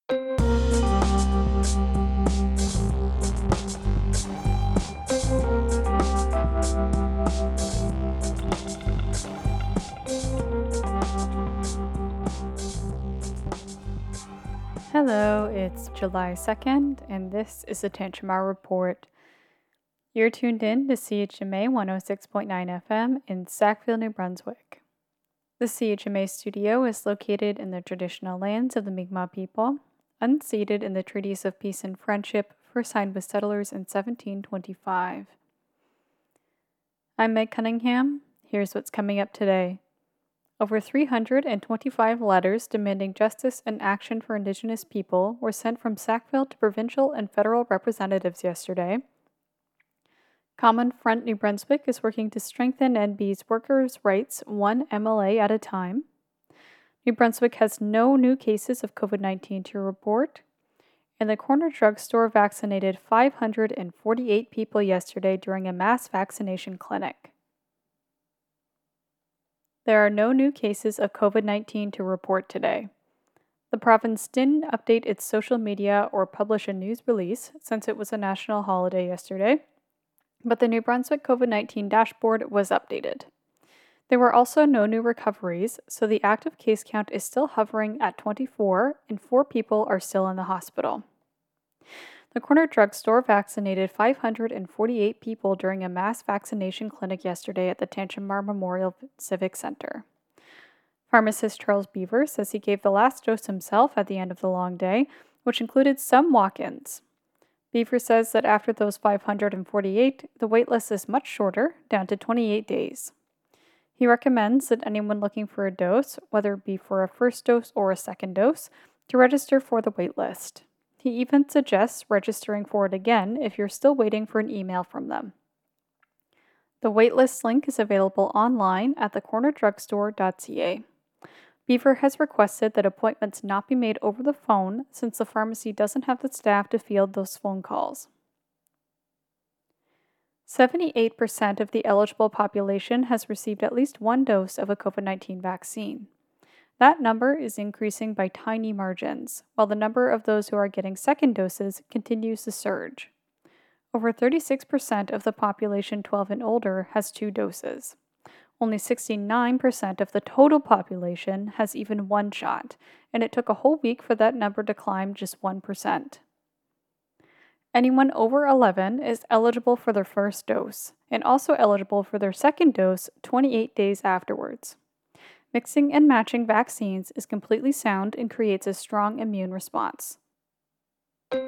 Hello, it's July 2nd, and this is the Tantramar Report. You're tuned in to CHMA 106.9 FM in Sackville, New Brunswick. The CHMA studio is located in the traditional lands of the Mi'kmaq people, unceded in the treaties of peace and friendship first signed with settlers in 1725. I'm Meg Cunningham. Here's what's coming up today. Over 325 letters demanding justice and action for Indigenous people were sent from Sackville to provincial and federal representatives yesterday. Common Front New Brunswick is working to strengthen NB's workers' rights one MLA at a time. New Brunswick has no new cases of COVID-19 to report. And the Corner Drugstore vaccinated 548 people yesterday during a mass vaccination clinic. There are no new cases of COVID-19 to report today. The province didn't update its social media or publish a news release since it was a national holiday yesterday, but the New Brunswick COVID-19 dashboard was updated. There were also no new recoveries, so the active case count is still hovering at 24 and 4 people are still in the hospital. The Corner Drugstore vaccinated 548 people during a mass vaccination clinic yesterday at the Tantramar Memorial Civic Center. Pharmacist Charles Beaver says he gave the last dose himself at the end of the long day, which included some walk-ins. Beaver says that after those 548, the wait list is much shorter, down to 28 days. He recommends that anyone looking for a dose, whether it be for a first dose or a second dose, to register for the wait list. He even suggests registering for it again if you're still waiting for an email from them. The waitlist link is available online at thecornerdrugstore.ca. Beaver has requested that appointments not be made over the phone since the pharmacy doesn't have the staff to field those phone calls. 78% of the eligible population has received at least one dose of a COVID-19 vaccine. That number is increasing by tiny margins, while the number of those who are getting second doses continues to surge. Over 36% of the population 12 and older has 2 doses. Only 69% of the total population has even 1 shot, and it took a whole week for that number to climb just 1%. Anyone over 11 is eligible for their first dose, and also eligible for their second dose 28 days afterwards. Mixing and matching vaccines is completely sound and creates a strong immune response. 3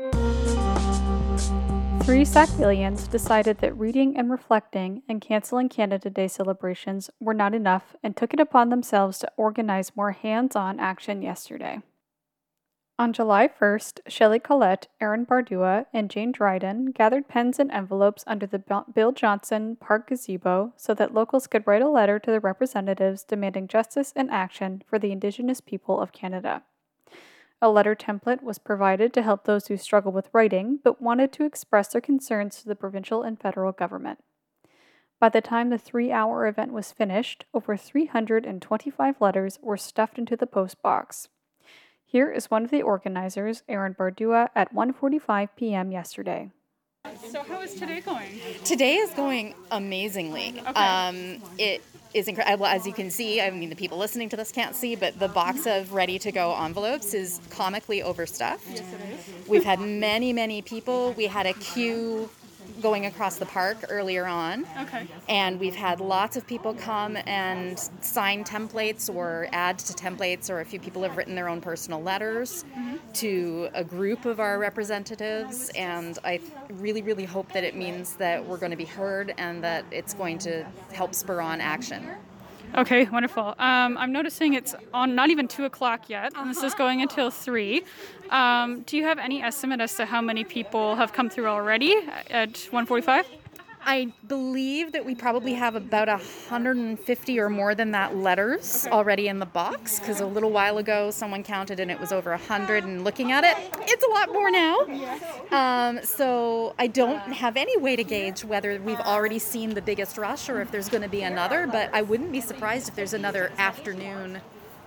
Sackvillians decided that reading and reflecting and canceling Canada Day celebrations were not enough and took it upon themselves to organize more hands-on action yesterday. On July 1st, Shelley Collette, Aaron Bardua, and Jane Dryden gathered pens and envelopes under the Bill Johnson Park gazebo so that locals could write a letter to the representatives demanding justice and action for the Indigenous people of Canada. A letter template was provided to help those who struggle with writing but wanted to express their concerns to the provincial and federal government. By the time the 3-hour event was finished, over 325 letters were stuffed into the post box. Here is one of the organizers, Aaron Bardua, at 1:45 p.m. yesterday. So how is today going? Today is going amazingly. Okay. It is incredible. As you can see, I mean, the people listening to this can't see, but the box of ready-to-go envelopes is comically overstuffed. Yes, it is. We've had many people. We had a queue going across the park earlier on. Okay. And we've had lots of people come and sign templates or add to templates, or a few people have written their own personal letters to a group of our representatives. And I really hope that it means that we're going to be heard and that it's going to help spur on action. Okay, wonderful. I'm noticing it's on not even 2 o'clock yet, and this is going until 3. Do you have any estimate as to how many people have come through already at 1:45? I believe that we probably have about 150 or more than that letters already in the box, because a little while ago someone counted and it was over 100, and looking at it, it's a lot more now. So I don't have any way to gauge whether we've already seen the biggest rush or if there's going to be another, but I wouldn't be surprised if there's another afternoon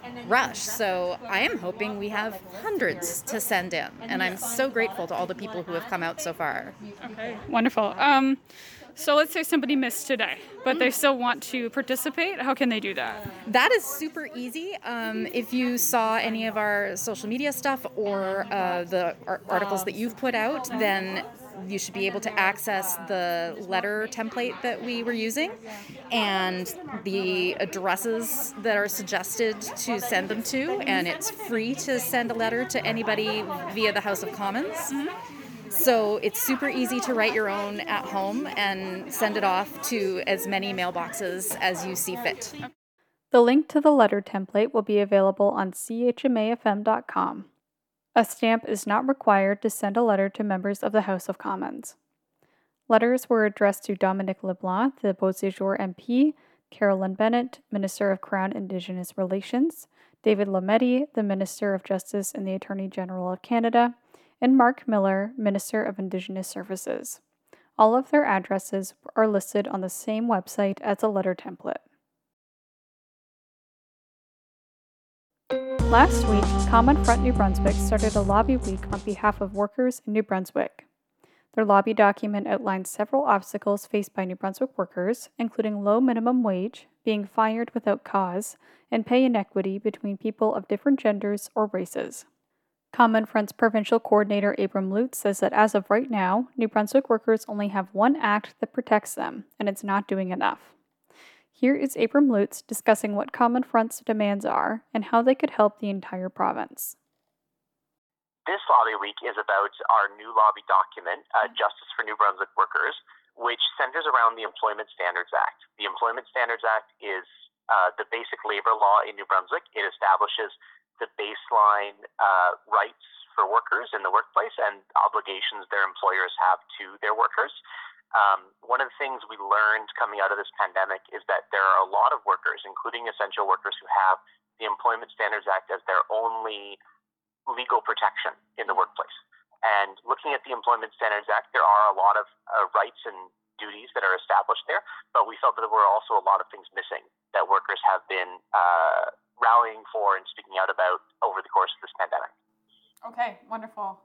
rush. So I am hoping we have hundreds to send in. And I'm so grateful to all the people who have come out so far. Okay, wonderful. So let's say somebody missed today, but they still want to participate. How can they do that? That is super easy. If you saw any of our social media stuff or the articles that you've put out, then you should be able to access the letter template that we were using and the addresses that are suggested to send them to. And it's free to send a letter to anybody via the House of Commons. So it's super easy to write your own at home and send it off to as many mailboxes as you see fit. The link to the letter template will be available on chmafm.com. A stamp is not required to send a letter to members of the House of Commons. Letters were addressed to Dominic LeBlanc, the Beausejour MP, Carolyn Bennett, Minister of Crown Indigenous Relations, David Lametti, the Minister of Justice and the Attorney General of Canada, and Mark Miller, Minister of Indigenous Services. All of their addresses are listed on the same website as the letter template. Last week, Common Front New Brunswick started a lobby week on behalf of workers in New Brunswick. Their lobby document outlines several obstacles faced by New Brunswick workers, including low minimum wage, being fired without cause, and pay inequity between people of different genders or races. Common Front's provincial coordinator Abram Lutz says that as of right now, New Brunswick workers only have one act that protects them, and it's not doing enough. Here is Abram Lutz discussing what Common Front's demands are and how they could help the entire province. This lobby week is about our new lobby document, Justice for New Brunswick Workers, which centers around the Employment Standards Act. The Employment Standards Act is the basic labor law in New Brunswick. It establishes the baseline rights for workers in the workplace and obligations their employers have to their workers. One of the things we learned coming out of this pandemic is that there are a lot of workers, including essential workers, who have the Employment Standards Act as their only legal protection in the workplace. And looking at the Employment Standards Act, there are a lot of rights and duties that are established there, but we felt that there were also a lot of things missing that workers have been rallying for and speaking out about over the course of this pandemic. Okay, wonderful.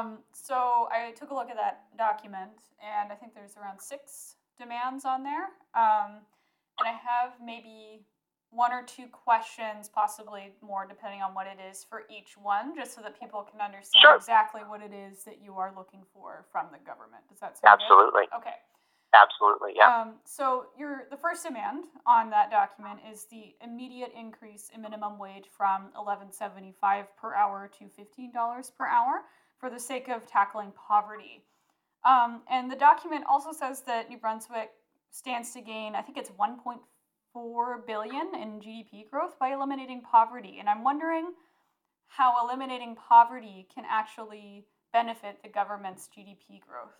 So I took a look at that document, and I think there's around 6 demands on there. And I have maybe 1 or 2 questions, possibly more, depending on what it is for each one, just so that people can understand exactly what it is that you are looking for from the government. Does that sound Absolutely. good? Okay. Absolutely, yeah. So the first demand on that document is the immediate increase in minimum wage from $11.75 per hour to $15 per hour for the sake of tackling poverty. And the document also says that New Brunswick stands to gain, I think it's $1.4 billion in GDP growth by eliminating poverty. And I'm wondering how eliminating poverty can actually benefit the government's GDP growth.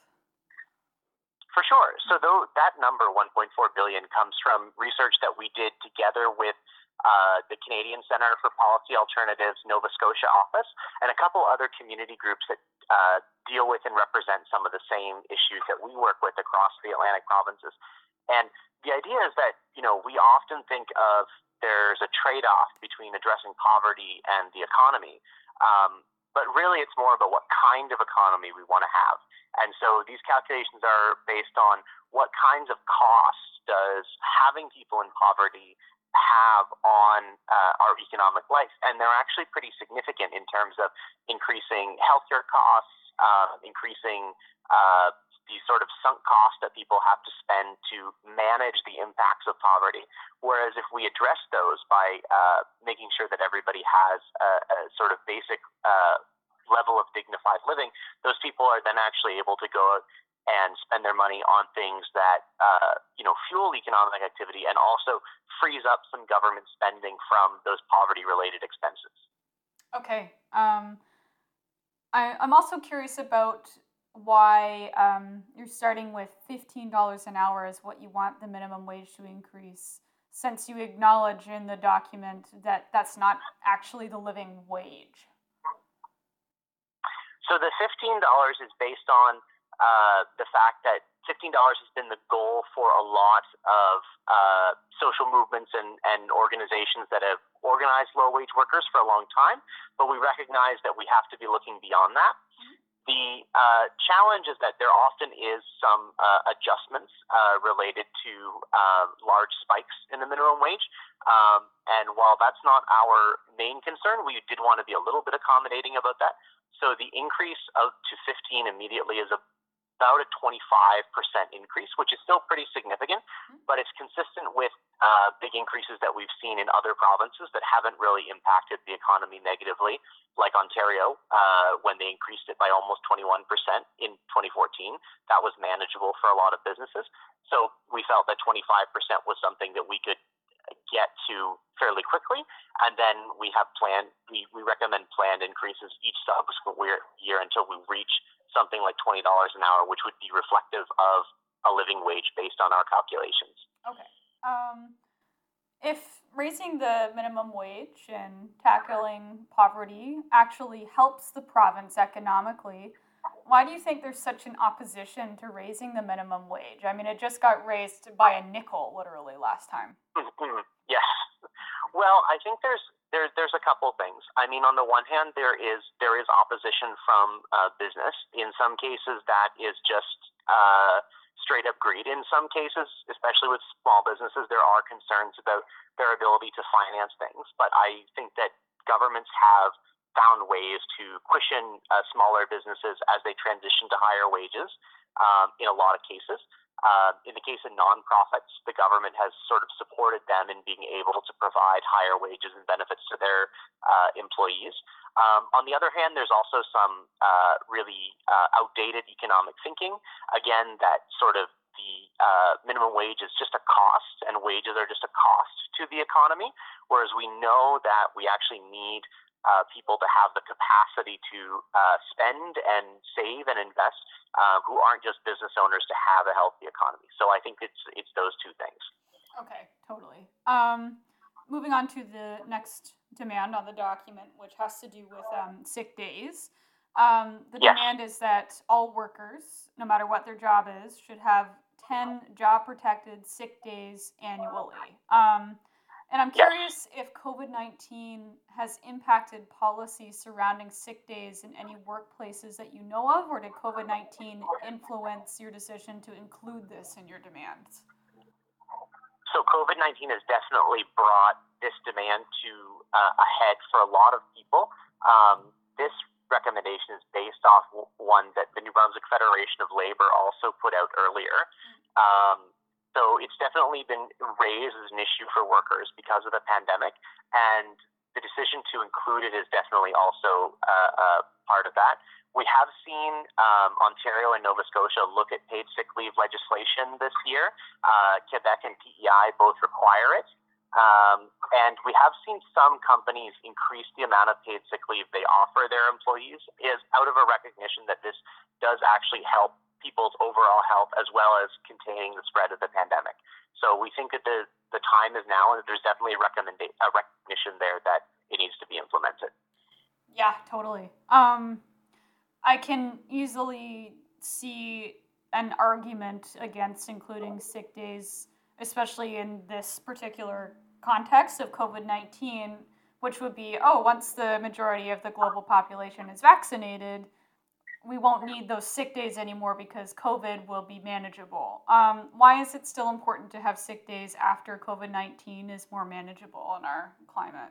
For sure. So that number, $1.4 billion, comes from research that we did together with the Canadian Centre for Policy Alternatives Nova Scotia office and a couple other community groups that deal with and represent some of the same issues that we work with across the Atlantic provinces. And the idea is that, we often think of there's a trade-off between addressing poverty and the economy. But really, it's more about what kind of economy we want to have. And so these calculations are based on what kinds of costs does having people in poverty have on our economic life. And they're actually pretty significant in terms of increasing healthcare costs, increasing the sort of sunk costs that people have to spend to manage the impacts of poverty. Whereas if we address those by making sure that everybody has a sort of basic level of dignified living, those people are then actually able to go and spend their money on things that fuel economic activity and also frees up some government spending from those poverty-related expenses. Okay. I'm also curious about why you're starting with $15 an hour as what you want the minimum wage to increase, since you acknowledge in the document that that's not actually the living wage. So the $15 is based on the fact that $15 has been the goal for a lot of social movements and organizations that have organized low-wage workers for a long time, but we recognize that we have to be looking beyond that. The challenge is that there often is some adjustments related to large spikes in the minimum wage. And while that's not our main concern, we did want to be a little bit accommodating about that. So the increase up to 15 immediately is about a 25% increase, which is still pretty significant, but it's consistent with big increases that we've seen in other provinces that haven't really impacted the economy negatively, like Ontario, when they increased it by almost 21% in 2014. That was manageable for a lot of businesses. So we felt that 25% was something that we could get to fairly quickly, and then we recommend planned increases each subsequent year until we reach something like $20 an hour, which would be reflective of a living wage based on our calculations. Okay. If raising the minimum wage and tackling poverty actually helps the province economically, why do you think there's such an opposition to raising the minimum wage? I mean, it just got raised by a nickel literally last time. Yes. Well, I think there's a couple things. I mean, on the one hand, there is opposition from business. In some cases, that is just straight up greed. In some cases, especially with small businesses, there are concerns about their ability to finance things. But I think that governments have found ways to cushion smaller businesses as they transition to higher wages in a lot of cases. In the case of nonprofits, the government has sort of supported them in being able to provide higher wages and benefits to their employees. On the other hand, there's also some really outdated economic thinking, again, that sort of the minimum wage is just a cost and wages are just a cost to the economy, whereas we know that we actually need people to have the capacity to spend and save and invest, who aren't just business owners, to have a healthy economy. So I think it's those two things. Okay, totally. Moving on to the next demand on the document, which has to do with sick days. The demand is that all workers, no matter what their job is, should have 10 job-protected sick days annually. And I'm curious if COVID-19 has impacted policies surrounding sick days in any workplaces that you know of, or did COVID-19 influence your decision to include this in your demands? So COVID-19 has definitely brought this demand to a head for a lot of people. This recommendation is based off one that the New Brunswick Federation of Labor also put out earlier. So it's definitely been raised as an issue for workers because of the pandemic, and the decision to include it is definitely also part of that. We have seen Ontario and Nova Scotia look at paid sick leave legislation this year. Quebec and PEI both require it. And we have seen some companies increase the amount of paid sick leave they offer their employees, is out of a recognition that this does actually help people's overall health as well as containing the spread of the pandemic. So we think that the time is now, and that there's definitely a recognition there that it needs to be implemented. Yeah, totally. I can easily see an argument against including sick days, especially in this particular context of COVID-19, which would be, once the majority of the global population is vaccinated, we won't need those sick days anymore because COVID will be manageable. Why is it still important to have sick days after COVID-19 is more manageable in our climate?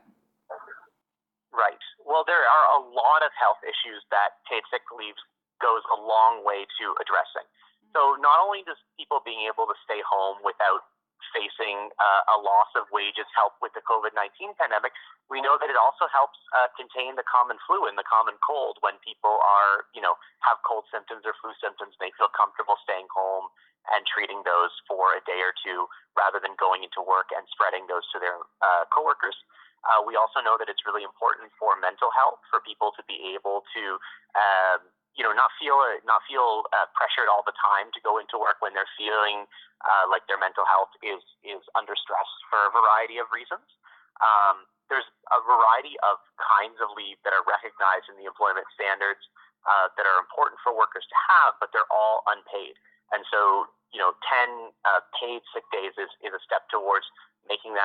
Right. Well, there are a lot of health issues that paid sick leave goes a long way to addressing. So not only does people being able to stay home without facing a loss of wages help with the COVID-19 pandemic, we know that it also helps contain the common flu and the common cold. When people are, have cold symptoms or flu symptoms, they feel comfortable staying home and treating those for a day or two rather than going into work and spreading those to their coworkers. We also know that it's really important for mental health, for people to be able to not feel pressured all the time to go into work when they're feeling like their mental health is under stress for a variety of reasons. There's a variety of kinds of leave that are recognized in the employment standards that are important for workers to have, but they're all unpaid. And so, 10 paid sick days is a step towards making that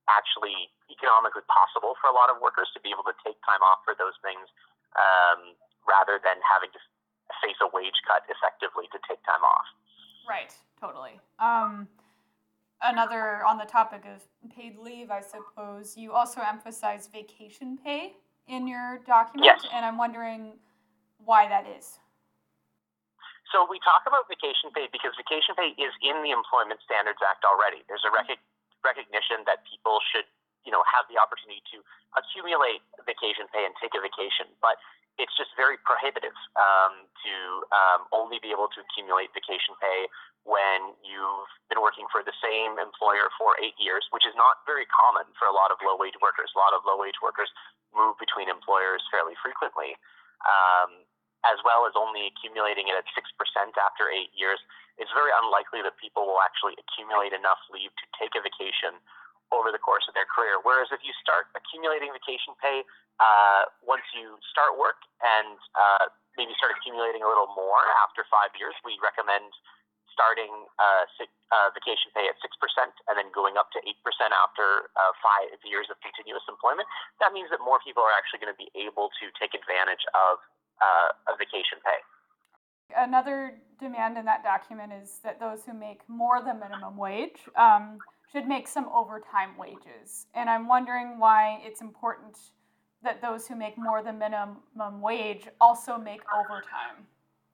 actually economically possible for a lot of workers to be able to take time off for those things, rather than having to face a wage cut effectively to take time off. Right, totally. Another on the topic of paid leave, I suppose, you also emphasize vacation pay in your document, Yes. and I'm wondering why that is. So we talk about vacation pay because vacation pay is in the Employment Standards Act already. There's a recognition that people should, have the opportunity to accumulate vacation pay and take a vacation, but it's just very prohibitive to only be able to accumulate vacation pay when you've been working for the same employer for 8 years, which is not very common for a lot of low-wage workers. A lot of low-wage workers move between employers fairly frequently, as well as only accumulating it at 6% after 8 years. It's very unlikely that people will actually accumulate enough leave to take a vacation over the course of their career. Whereas if you start accumulating vacation pay once you start work and maybe start accumulating a little more after 5 years, we recommend starting vacation pay at 6% and then going up to 8% after 5 years of continuous employment. That means that more people are actually going to be able to take advantage of vacation pay. Another demand in that document is that those who make more than minimum wage should make some overtime wages. And I'm wondering why it's important that those who make more than minimum wage also make overtime.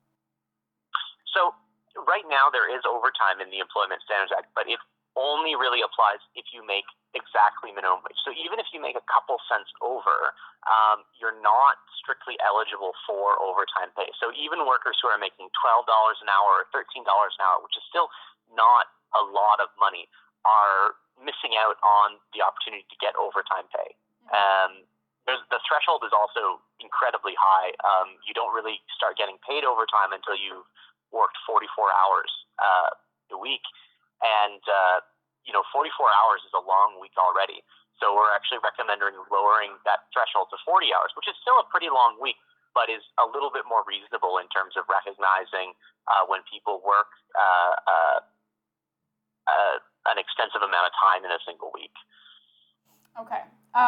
So right now there is overtime in the Employment Standards Act, but it only really applies if you make exactly minimum wage. So even if you make a couple cents over, you're not strictly eligible for overtime pay. So even workers who are making $12 an hour or $13 an hour, which is still not a lot of money, are missing out on the opportunity to get overtime pay. The threshold is also incredibly high. You don't really start getting paid overtime until you've worked 44 hours a week. And 44 hours is a long week already. So we're actually recommending lowering that threshold to 40 hours, which is still a pretty long week, but is a little bit more reasonable in terms of recognizing when people work an extensive amount of time in a single week. Okay.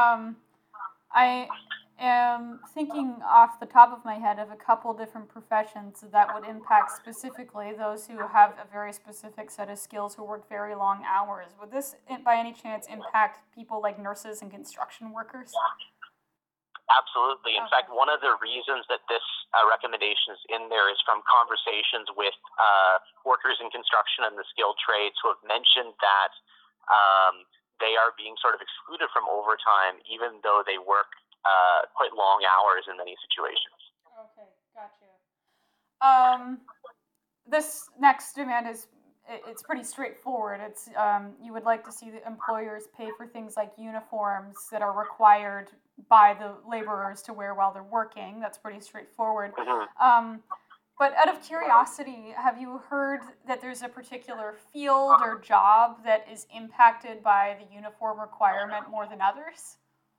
I am thinking off the top of my head of a couple different professions that would impact specifically those who have a very specific set of skills who work very long hours. Would this, by any chance, impact people like nurses and construction workers? Absolutely. In fact, one of the reasons that this recommendation is in there is from conversations with workers in construction and the skilled trades who have mentioned that they are being sort of excluded from overtime even though they work quite long hours in many situations. Okay, gotcha. This next demand it's pretty straightforward. It's you would like to see the employers pay for things like uniforms that are required by the laborers to wear while they're working. That's pretty straightforward. Mm-hmm. But out of curiosity, have you heard that there's a particular field or job that is impacted by the uniform requirement more than others?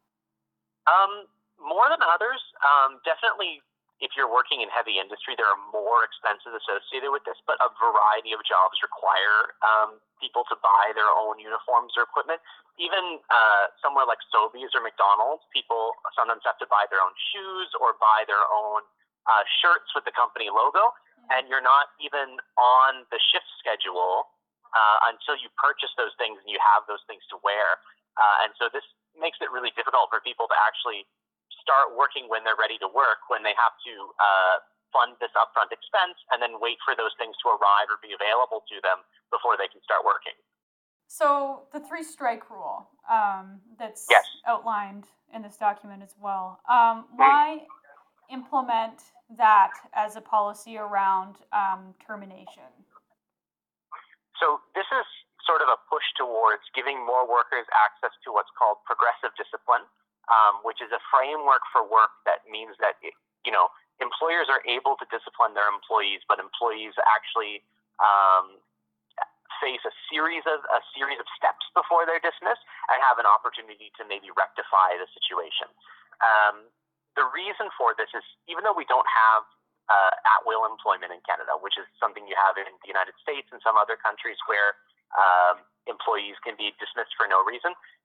More than others. Definitely, if you're working in heavy industry, there are more expenses associated with this, but a variety of jobs require people to buy their own uniforms or equipment. Even somewhere like Sobeys or McDonald's, people sometimes have to buy their own shoes or buy their own shirts with the company logo, and you're not even on the shift schedule until you purchase those things and you have those things to wear. And so this makes it really difficult for people to actually start working when they're ready to work, when they have to fund this upfront expense and then wait for those things to arrive or be available to them before they can start working. So the 3-strike rule that's outlined in this document as well, why implement that as a policy around termination? So this is sort of a push towards giving more workers access to what's called progressive discipline, which is a framework for work that means that employers are able to discipline their employees, but employees actually face a series of steps before they're dismissed and have an opportunity to maybe rectify the situation. The reason for this is, even though we don't have at-will employment in Canada, which is something you have in the United States and some other countries where employees can be dismissed for no reason,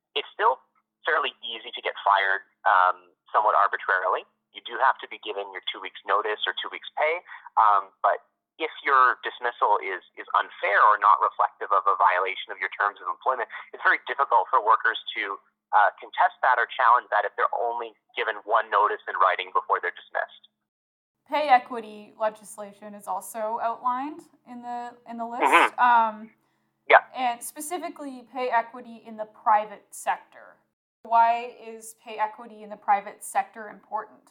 It's still fairly easy to get fired somewhat arbitrarily. You do have to be given your 2 weeks notice or 2 weeks pay, but if your dismissal is unfair or not reflective of a violation of your terms of employment, it's very difficult for workers to contest that or challenge that if they're only given one notice in writing before they're dismissed. Pay equity legislation is also outlined in the list. Mm-hmm. And specifically pay equity in the private sector. Why is pay equity in the private sector important?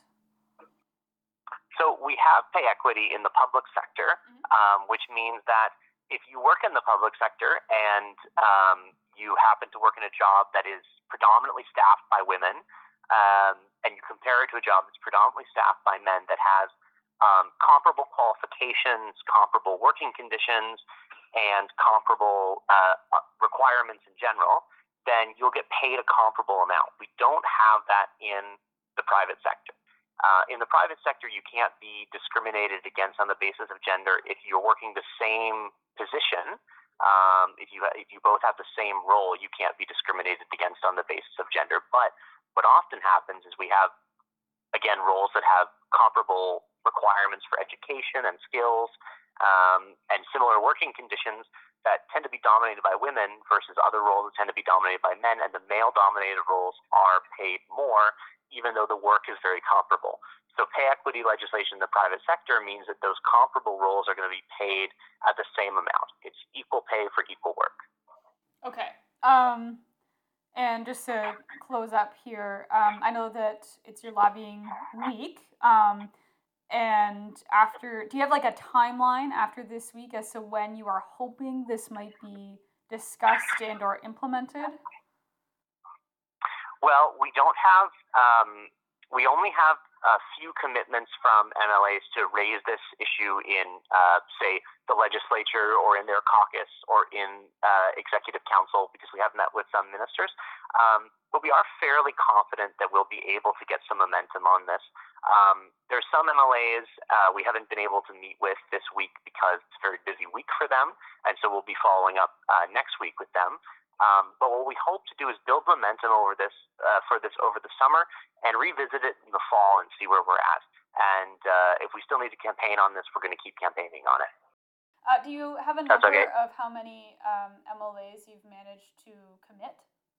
So we have pay equity in the public sector, which means that if you work in the public sector and you happen to work in a job that is predominantly staffed by women, and you compare it to a job that's predominantly staffed by men that has comparable qualifications, comparable working conditions, and comparable requirements in general, then you'll get paid a comparable amount. We don't have that in the private sector. In the private sector, you can't be discriminated against on the basis of gender if you're working the same position. If you both have the same role, you can't be discriminated against on the basis of gender. But what often happens is we have, again, roles that have comparable requirements for education and skills, and similar working conditions that tend to be dominated by women versus other roles that tend to be dominated by men, and the male-dominated roles are paid more, even though the work is very comparable. So pay equity legislation in the private sector means that those comparable roles are going to be paid at the same amount. It's equal pay for equal work. Okay. And just to close up here, I know that it's your lobbying week. And do you have like a timeline after this week as to when you are hoping this might be discussed and or implemented? Well, we don't have, we only have a few commitments from MLAs to raise this issue in, say, the legislature or in their caucus or in executive council, because we have met with some ministers. But we are fairly confident that we'll be able to get some momentum on this. There's some MLAs we haven't been able to meet with this week because it's a very busy week for them, and so we'll be following up next week with them. But what we hope to do is build momentum over this over the summer and revisit it in the fall and see where we're at. And if we still need to campaign on this, we're going to keep campaigning on it. Do you have a number of how many MLAs you've managed to commit?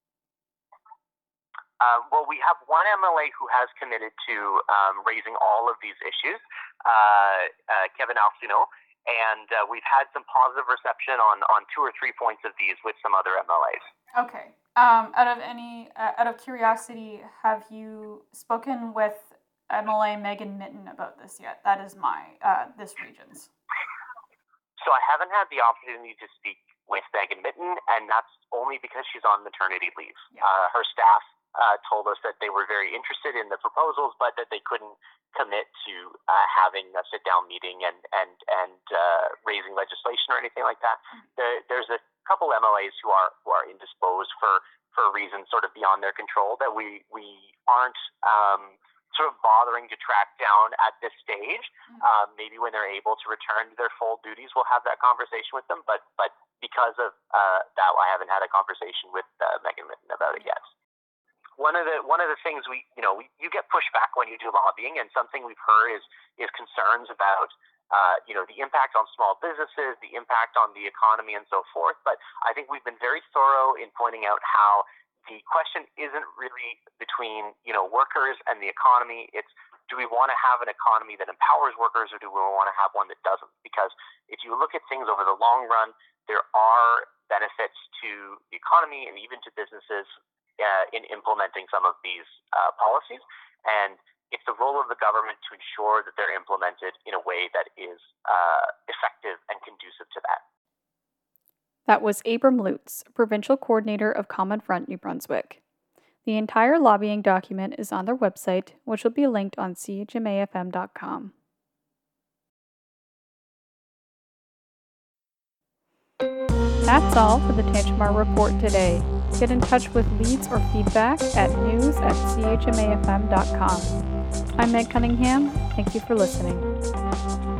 Well, we have one MLA who has committed to raising all of these issues, Kevin Arsenault, and we've had some positive reception on 2 or 3 points of these with some other MLAs. Okay. Out of curiosity, have you spoken with MLA Megan Mitton about this yet? That is this region's. So I haven't had the opportunity to speak with Megan Mitton, and that's only because she's on maternity leave. Yeah. Her staff told us that they were very interested in the proposals, but that they couldn't commit to having a sit-down meeting and raising legislation or anything like that. There's a couple MLAs who are indisposed for reasons sort of beyond their control that we aren't sort of bothering to track down at this stage. Maybe when they're able to return to their full duties, we'll have that conversation with them. But because of that, I haven't had a conversation with Megan Mitton about it yet. One of the things you get pushback when you do lobbying, and something we've heard is concerns about the impact on small businesses, the impact on the economy, and so forth. But I think we've been very thorough in pointing out how the question isn't really between workers and the economy. It's, do we want to have an economy that empowers workers, or do we want to have one that doesn't? Because if you look at things over the long run, there are benefits to the economy and even to businesses in implementing some of these policies, and it's the role of the government to ensure that they're implemented in a way that is effective and conducive to that. That was Abram Lutz, Provincial Coordinator of Common Front, New Brunswick. The entire lobbying document is on their website, which will be linked on chmafm.com. That's all for the Tantramar Report today. Get in touch with leads or feedback at news@chmafm.com. I'm Meg Cunningham. Thank you for listening.